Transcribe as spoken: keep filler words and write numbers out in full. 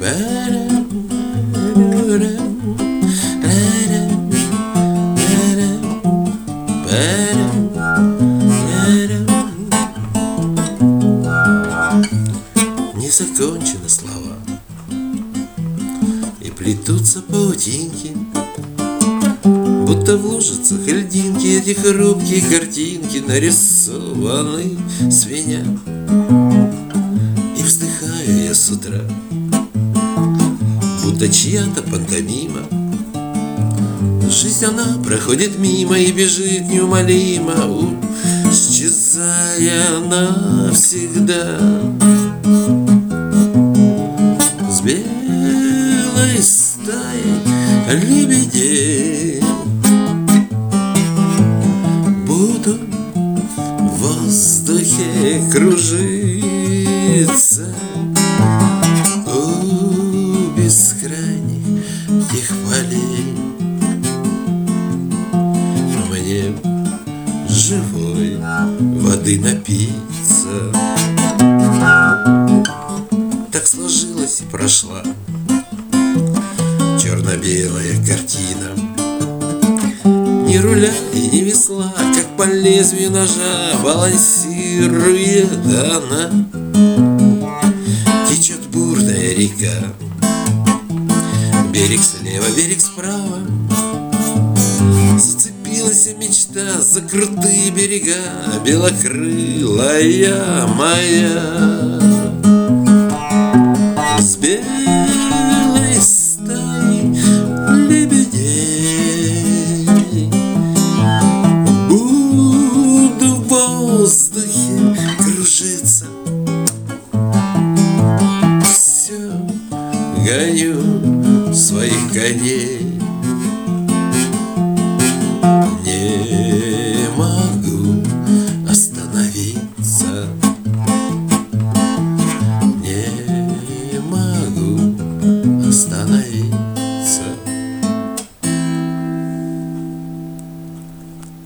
Не закончены слова, и плетутся паутинки, будто в лужицах льдинки. Эти хрупкие картинки нарисованы свиня. И вздыхаю я с утра, будто чья-то пантомима. Жизнь она проходит мимо и бежит неумолимо, исчезая навсегда. С белой стаей лебедей буду в воздухе кружиться у бескрайних тех полей. Мне живой воды напиться. Так сложилось и прошла черно-белая картина. Ни руля и ни весла, как по лезвию ножа, балансирует она. Течет бурная река, берег слева, берег справа. Зацепилась мечта за крутые берега, белокрылая моя. С белой стаей лебедей буду в воздухе кружиться. Все гоню своих коней.